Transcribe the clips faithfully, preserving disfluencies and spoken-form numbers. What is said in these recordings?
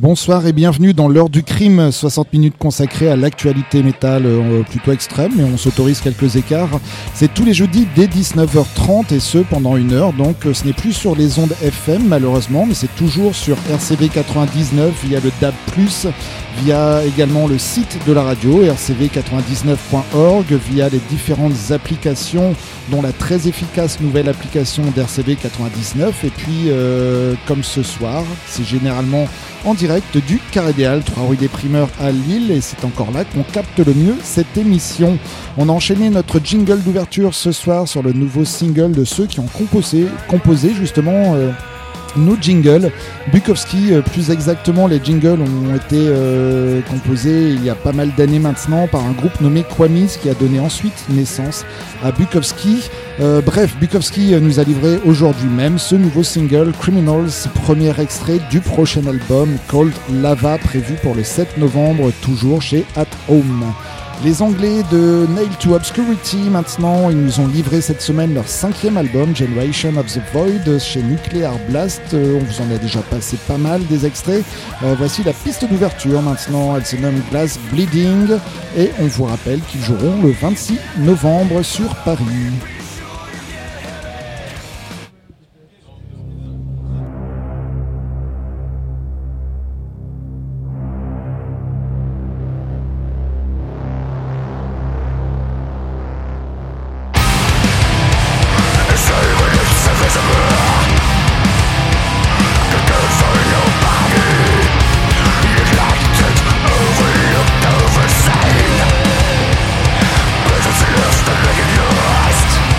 Bonsoir et bienvenue dans l'heure du crime, soixante minutes consacrées à l'actualité métal euh, plutôt extrême, mais on s'autorise quelques écarts. C'est tous les jeudis dès dix-neuf heures trente et ce pendant une heure, donc euh, ce n'est plus sur les ondes F M malheureusement, mais c'est toujours sur R C V quatre-vingt-dix-neuf via le D A B plus, via également le site de la radio R C V quatre-vingt-dix-neuf point org, via les différentes applications dont la très efficace nouvelle application d'R C V quatre-vingt-dix-neuf, et puis euh, comme ce soir, c'est généralement en direct du Carré des Halles, trois rue des Primeurs à Lille, et c'est encore là qu'on capte le mieux cette émission. On a enchaîné notre jingle d'ouverture ce soir sur le nouveau single de ceux qui ont composé, composé justement euh, nos jingles. Bukowski, euh, plus exactement, les jingles ont été euh, composés il y a pas mal d'années maintenant par un groupe nommé Kwamis qui a donné ensuite naissance à Bukowski. Euh, bref, Bukowski nous a livré aujourd'hui même ce nouveau single Criminals, premier extrait du prochain album Cold Lava prévu pour le sept novembre, toujours chez At Home. Les Anglais de Nail to Obscurity, maintenant, ils nous ont livré cette semaine leur cinquième album, Generation of the Void, chez Nuclear Blast. Euh, on vous en a déjà passé pas mal des extraits. Euh, voici la piste d'ouverture maintenant, elle se nomme Glass Bleeding, et on vous rappelle qu'ils joueront le vingt-six novembre sur Paris. Left the naked your eyes.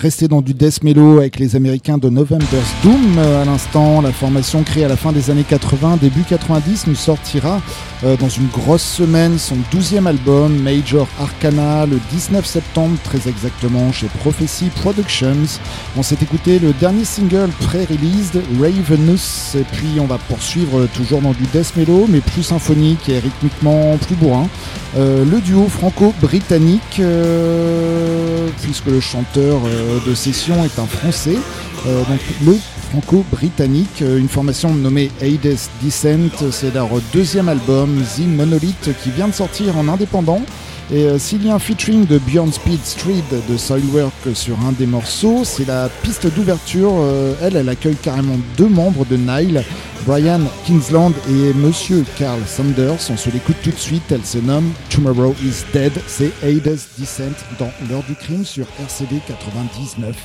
rester dans du death mellow avec les Américains de November's Doom. À l'instant, la formation créée à la fin des années quatre-vingts, début quatre-vingt-dix, nous sortira euh, dans une grosse semaine son douzième album, Major Arcana, le dix-neuf septembre, très exactement, chez Prophecy Productions. On s'est écouté le dernier single pré-released, Ravenous, et puis on va poursuivre toujours dans du death mellow, mais plus symphonique et rythmiquement plus bourrin. Euh, le duo franco-britannique, euh, puisque le chanteur euh, de session est un Français, euh, donc le franco-britannique, euh, une formation nommée Hades Descent, c'est leur deuxième album, The Monolith, qui vient de sortir en indépendant. Et euh, s'il y a un featuring de Björn Speed Street de Soilwork sur un des morceaux, c'est la piste d'ouverture. Euh, elle, elle accueille carrément deux membres de Nile, Brian Kingsland et Monsieur Carl Sanders. On se l'écoute tout de suite, elle se nomme Tomorrow is Dead. C'est Hades Descent dans L'heure du crime sur R C V quatre-vingt-dix-neuf.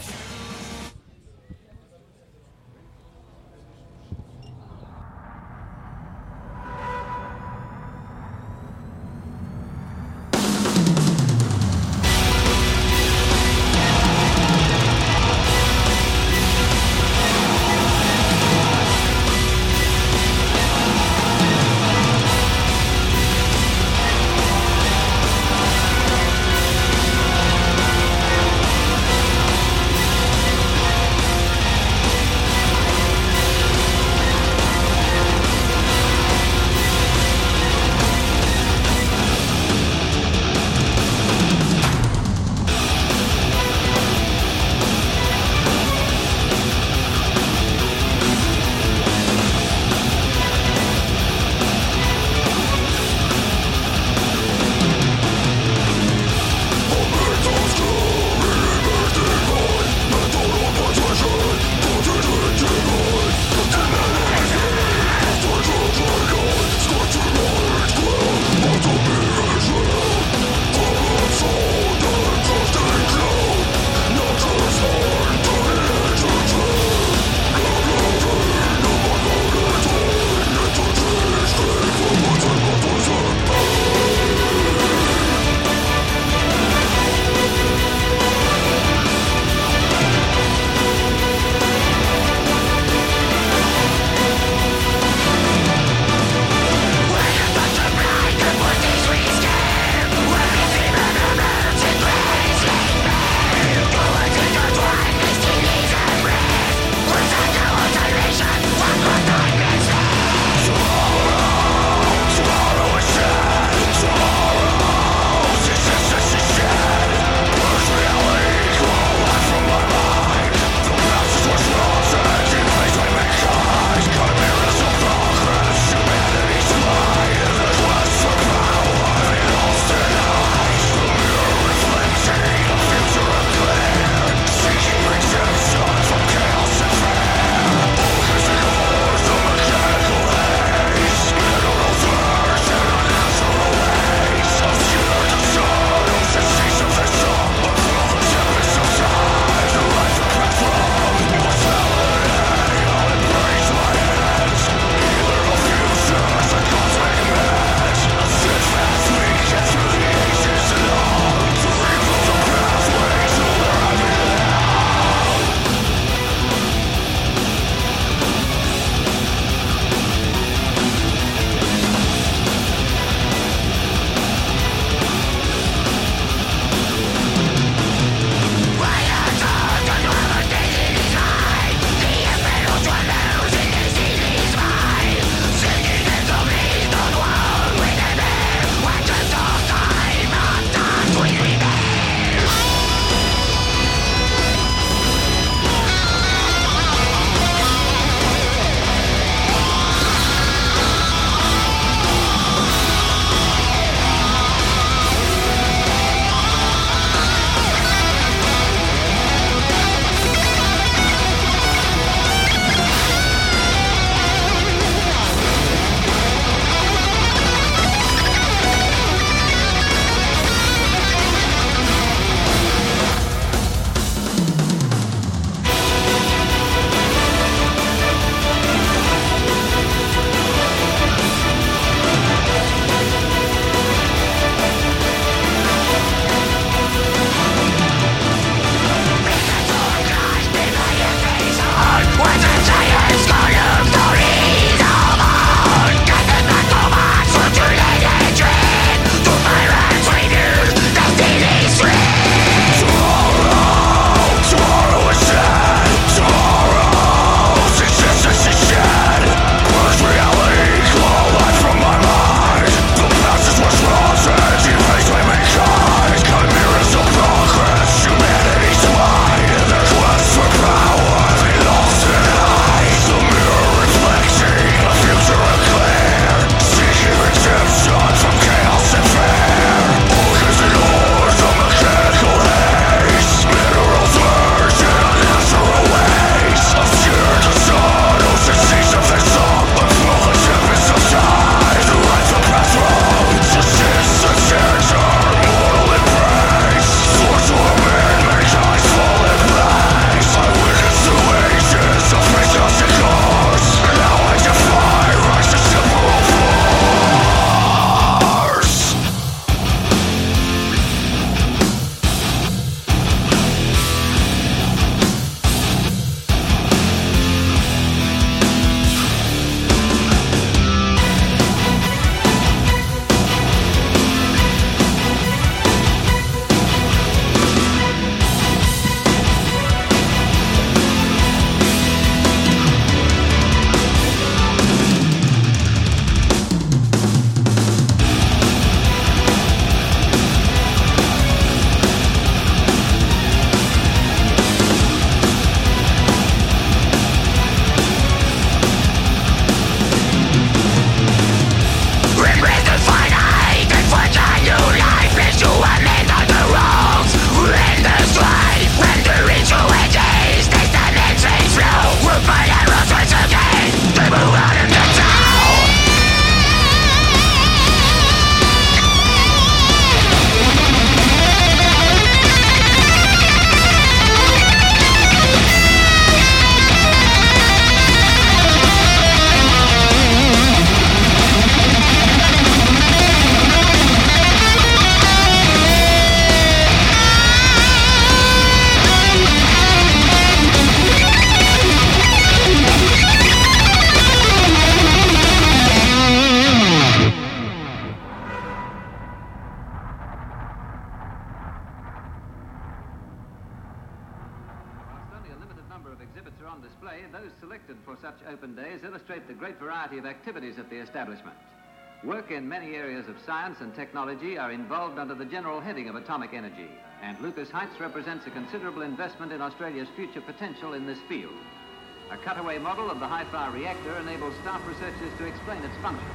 exhibits are on display, those selected for such open days illustrate the great variety of activities at the establishment. Work in many areas of science and technology are involved under the general heading of atomic energy, and Lucas Heights represents a considerable investment in Australia's future potential in this field. A cutaway model of the high-fire reactor enables staff researchers to explain its function.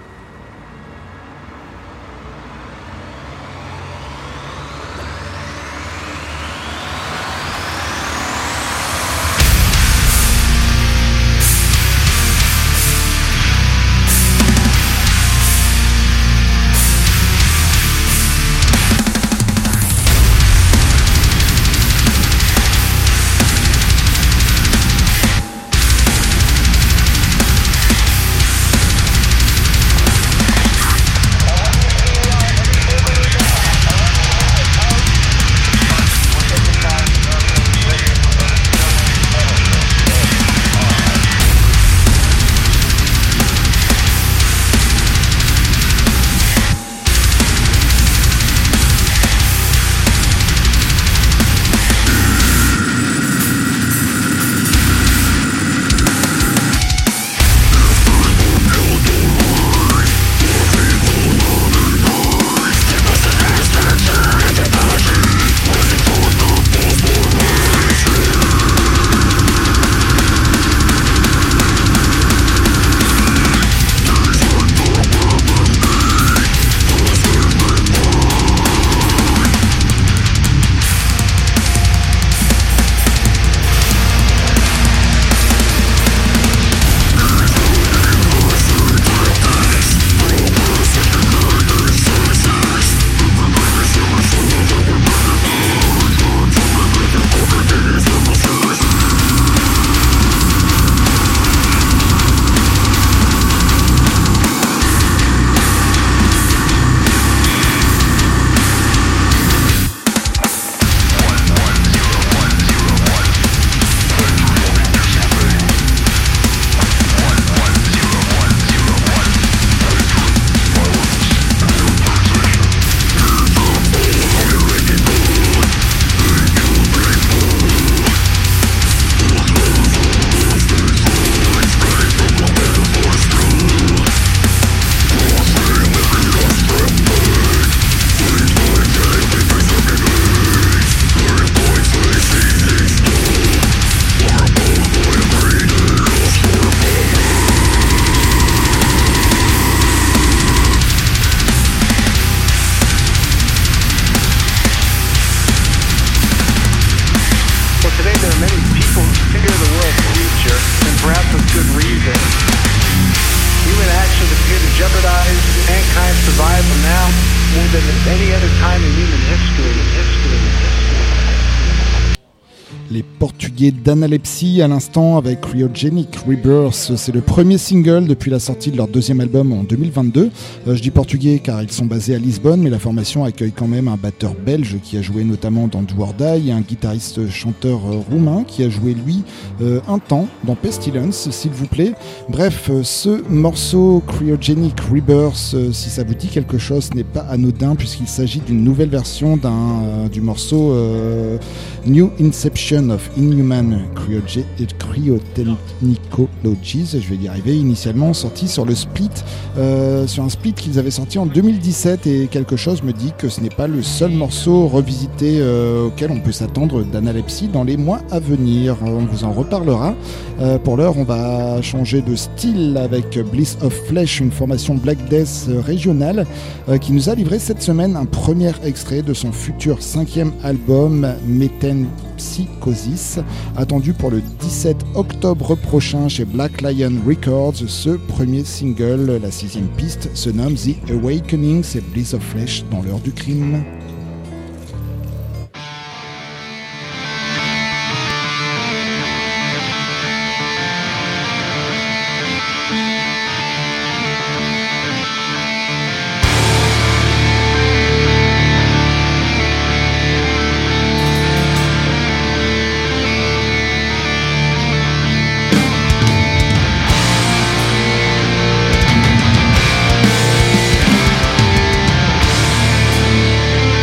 Les Portugais d'Analepsy à l'instant avec Cryogenic Rebirth. C'est le premier single depuis la sortie de leur deuxième album en deux mille vingt-deux. Euh, je dis portugais car ils sont basés à Lisbonne, mais la formation accueille quand même un batteur belge qui a joué notamment dans Do or Die et un guitariste chanteur euh, roumain qui a joué lui euh, un temps dans Pestilence, s'il vous plaît. Bref, euh, ce morceau Cryogenic Rebirth, euh, si ça vous dit quelque chose, n'est pas anodin puisqu'il s'agit d'une nouvelle version d'un, euh, du morceau euh, New Inception of Inhuman Cryoge- Cryotechnologies, je vais y arriver, initialement sorti sur le split, euh, sur un split qu'ils avaient sorti en deux mille dix-sept, et quelque chose me dit que ce n'est pas le seul morceau revisité euh, auquel on peut s'attendre d'Analepsy dans les mois à venir. On vous en reparlera. Euh, pour l'heure, on va changer de style avec Bliss of Flesh, une formation Black Death régionale euh, qui nous a livré cette semaine un premier extrait de son futur cinquième album Metempsychosis, attendu pour le dix-sept octobre prochain chez Black Lion Records. Ce premier single, la sixième piste, se nomme The Awakening. C'est Bliss of Flesh dans l'heure du crime. We'll be right back.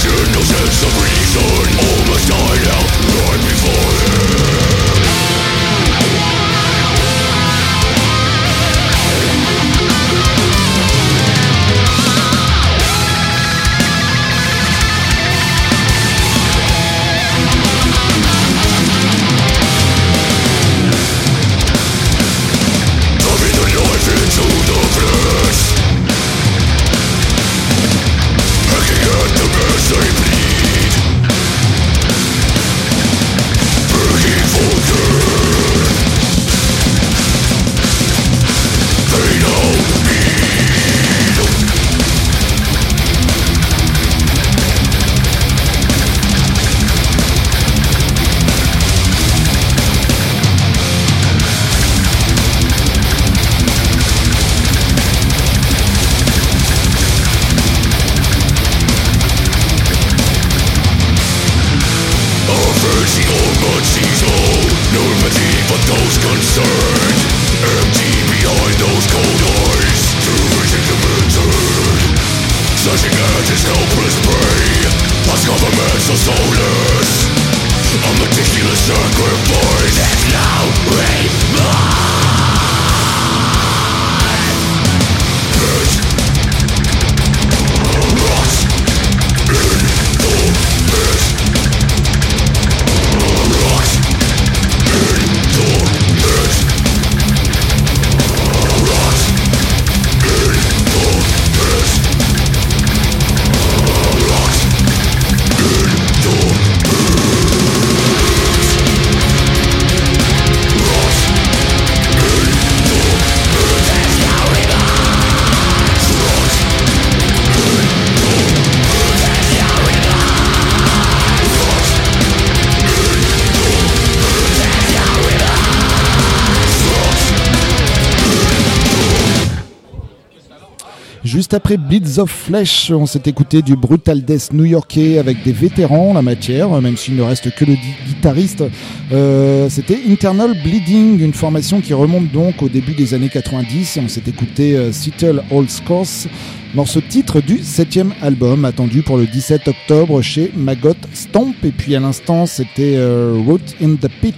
Juste après Bleeds of Flesh, on s'est écouté du brutal death new-yorkais avec des vétérans en la matière, même s'il ne reste que le guitariste. Euh, c'était Internal Bleeding, une formation qui remonte donc au début des années quatre-vingt-dix, et on s'est écouté euh, Seattle Old Scores, morceau titre du septième album, attendu pour le dix-sept octobre chez Maggot Stomp. Et puis à l'instant, c'était euh, Root in the Pit,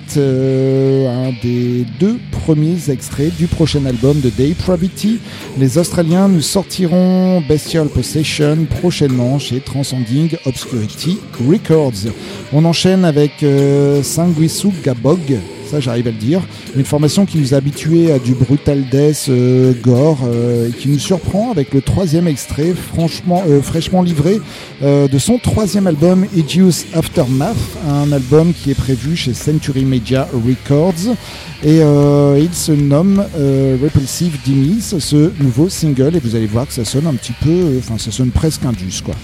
euh, un des deux premiers extraits du prochain album de Depravity. Les Australiens nous sortiront Bestial Possession prochainement chez Transcending Obscurity Records. On enchaîne avec euh, Sanguisugabog, ça j'arrive à le dire, une formation qui nous a habitués à du brutal death euh, gore euh, et qui nous surprend avec le troisième extrait franchement, euh, fraîchement livré euh, de son troisième album Hideous Aftermath, un album qui est prévu chez Century Media Records, et euh, il se nomme euh, Repulsive Demise, ce nouveau single, et vous allez voir que ça sonne un petit peu, enfin euh, ça sonne presque indus quoi.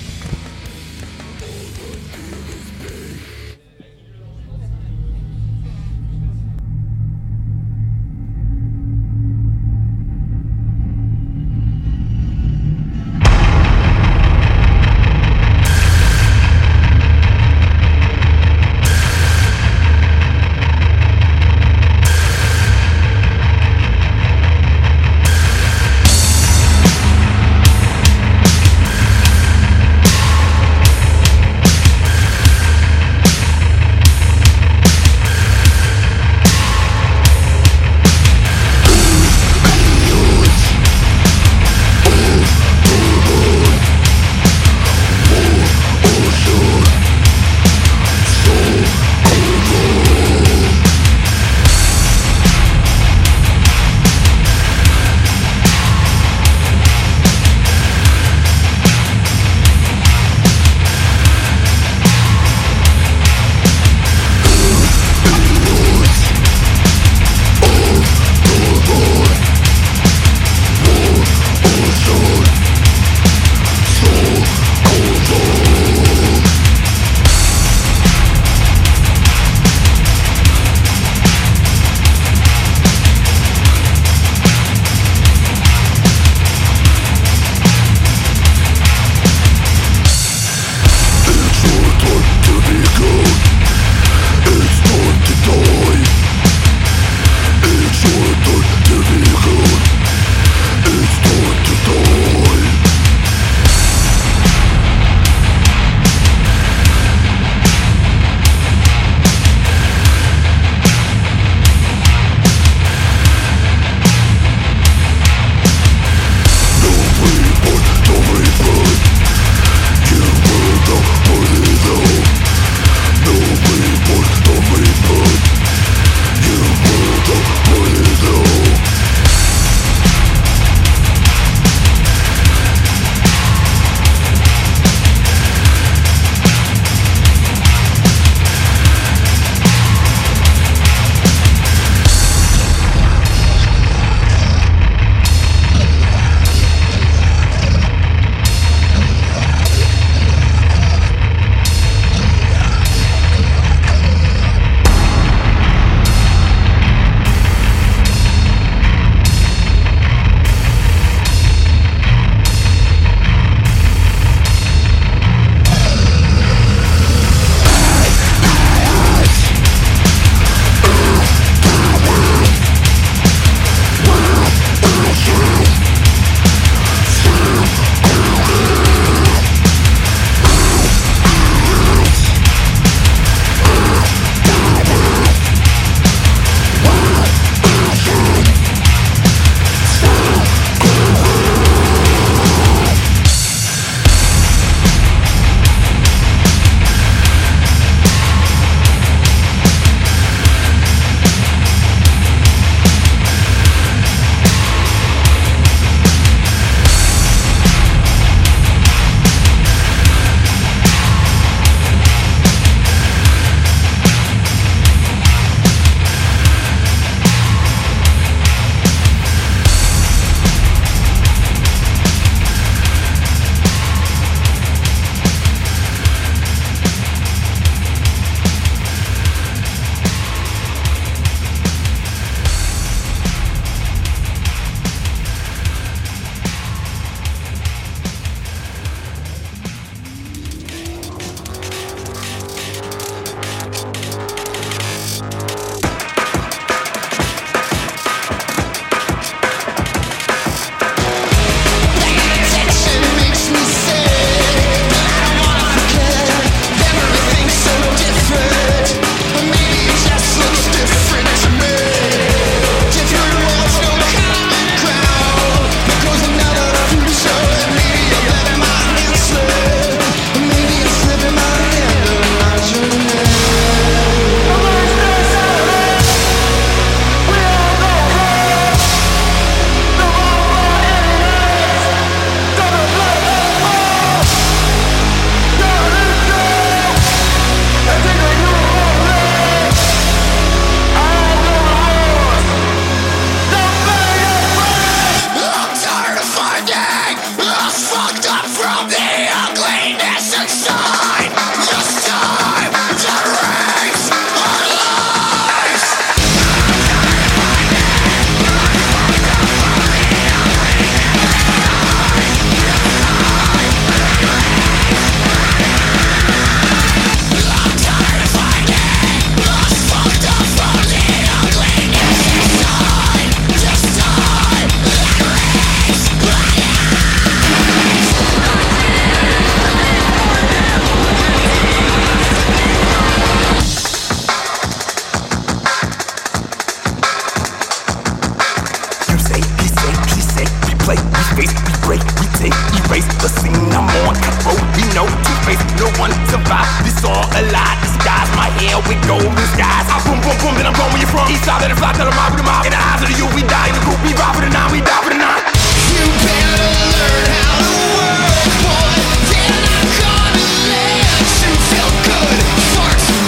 one survive. This all a lie, disguise my hair with golden skies. I boom, boom, boom, then I'm going where you from. East side, let it fly, tell them mob with the mob. In the eyes of the youth, we die in the group. We ride for the nine, we die for the nine. You better learn how to work, boy. They're not gonna let you feel good for too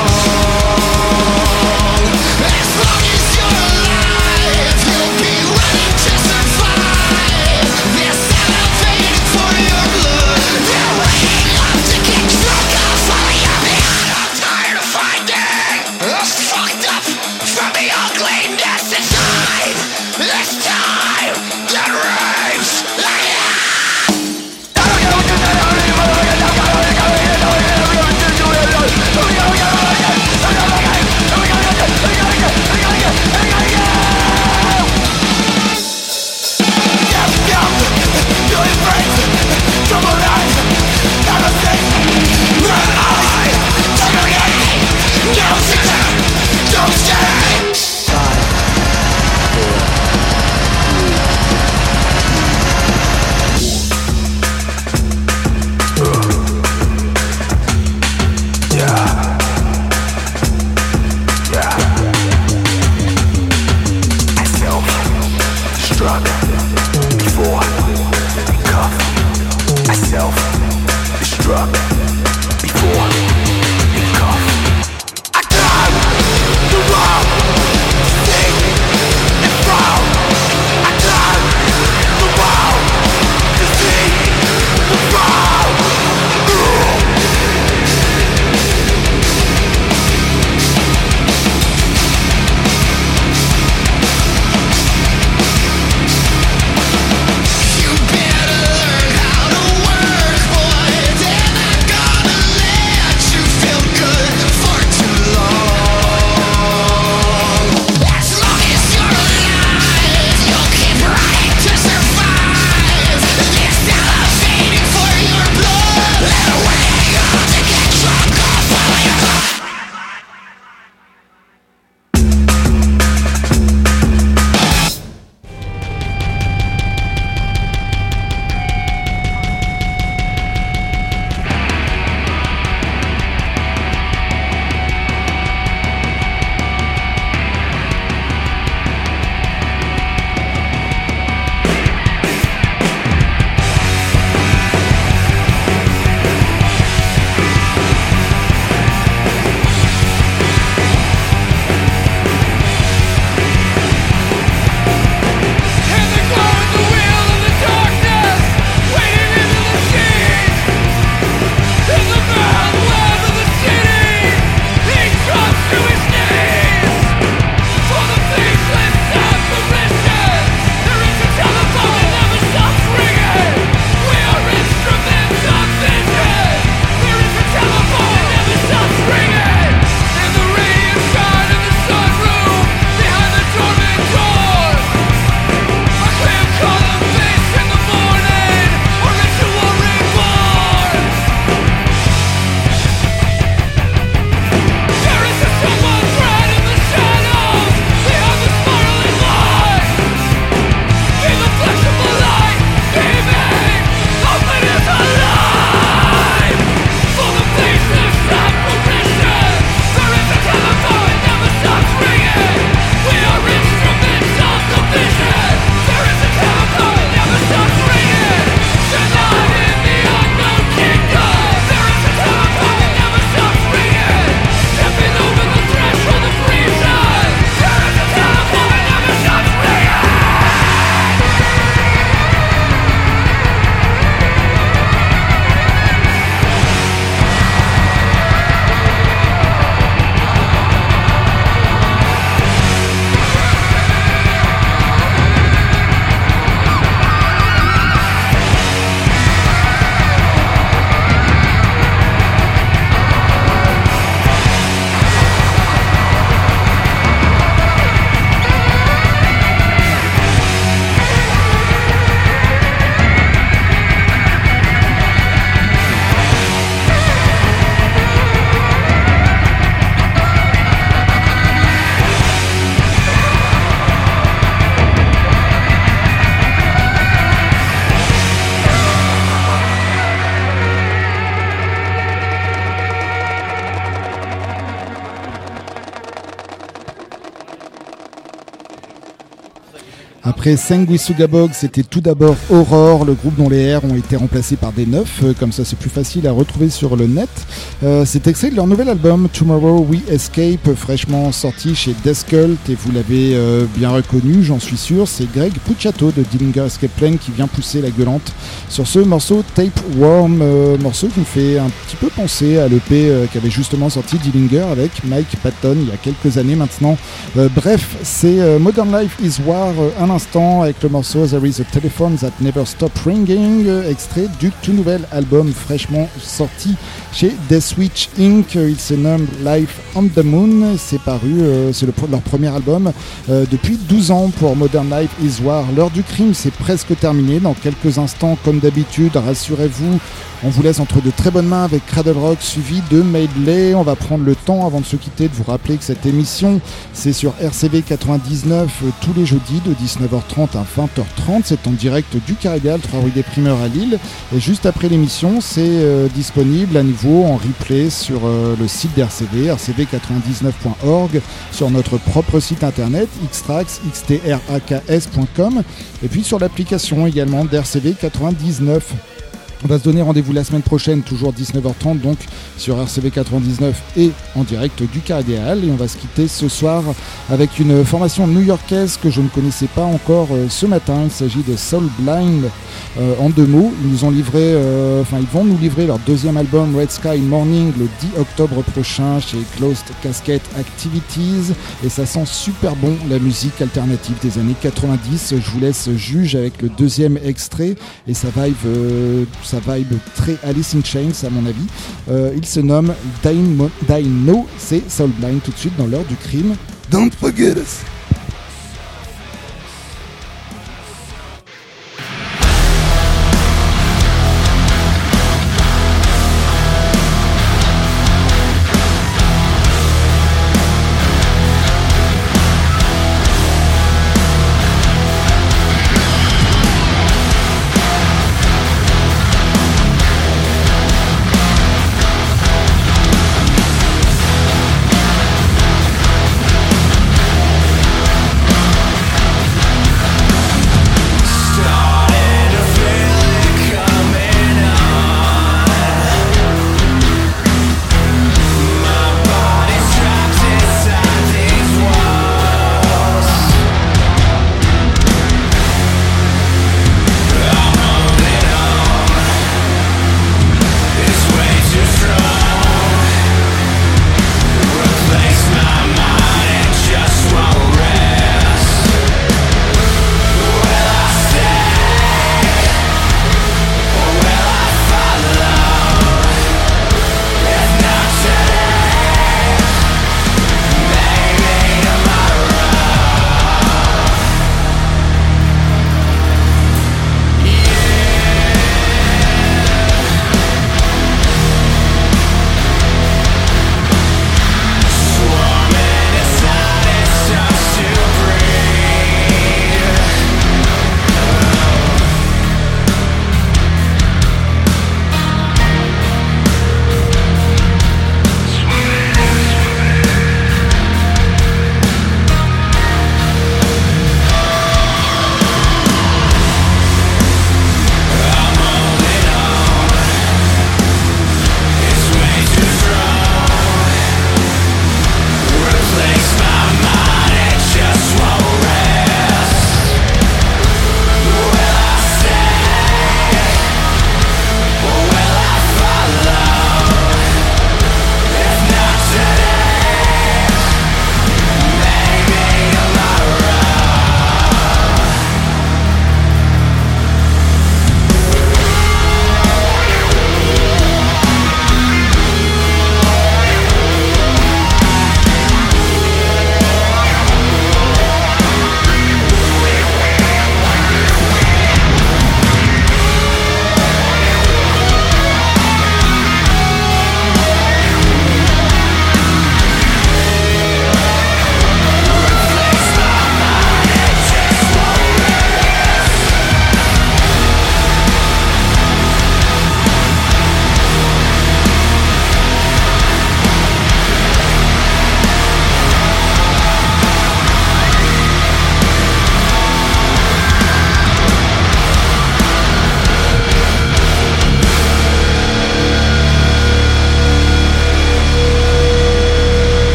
long. As long as you're alive, you'll be running to survive. They're salivating for your blood. They're waiting up to get drunk off all your blood. I'm tired of finding us fucked up from the ugliness inside. It's time to raise the don't stay. Après Sanguisugabog, c'était tout d'abord Aurore, le groupe dont les R ont été remplacés par des neufs, comme ça c'est plus facile à retrouver sur le net. Euh, c'est extrait de leur nouvel album Tomorrow We Escape, fraîchement sorti chez Death Cult, et vous l'avez euh, bien reconnu, j'en suis sûr, c'est Greg Puciato de Dillinger Escape Plan qui vient pousser la gueulante sur ce morceau Tapeworm, euh, morceau qui me fait un petit peu penser à l'E P euh, qu'avait justement sorti Dillinger avec Mike Patton il y a quelques années maintenant. Euh, bref, c'est euh, Modern Life is War, euh, un instant avec le morceau There is a Telephone That Never Stop Ringing, euh, extrait du tout nouvel album fraîchement sorti chez Death Switch Incorporated. Il se nomme Life on the Moon, c'est paru, euh, c'est le, leur premier album euh, depuis douze ans pour Modern Life is War. L'heure du crime, c'est presque terminé. Dans quelques instants, comme d'habitude, rassurez-vous, on vous laisse entre de très bonnes mains avec Cradle Rock suivi de Medley. On va prendre le temps avant de se quitter de vous rappeler que cette émission c'est sur R C V quatre-vingt-dix-neuf euh, tous les jeudis de dix-neuf heures trente à vingt heures trente. C'est en direct du Carré-Gal, trois rue des Primeurs à Lille. Et juste après l'émission, c'est euh, disponible à nouveau en replay sur euh, le site d'R C V, r c v quatre-vingt-dix-neuf point org, sur notre propre site internet xtrax x t r a k s point com et puis sur l'application également d'R C V quatre-vingt-dix-neuf. On va se donner rendez-vous la semaine prochaine, toujours dix-neuf heures trente, donc sur R C V quatre-vingt-dix-neuf et en direct du Carré-Gal. Et on va se quitter ce soir avec une formation new-yorkaise que je ne connaissais pas encore euh, ce matin. Il s'agit de Soul Blind. Euh, en deux mots, ils nous ont livré, euh, enfin ils vont nous livrer leur deuxième album Red Sky Morning le dix octobre prochain chez Closed Casket Activities. Et ça sent super bon, la musique alternative des années quatre-vingt-dix. Je vous laisse juge avec le deuxième extrait et ça vibe. Euh, sa vibe très Alice in Chains à mon avis. Euh, il se nomme Dino, Dino, c'est Soul Blind tout de suite dans l'heure du crime. Don't forget us!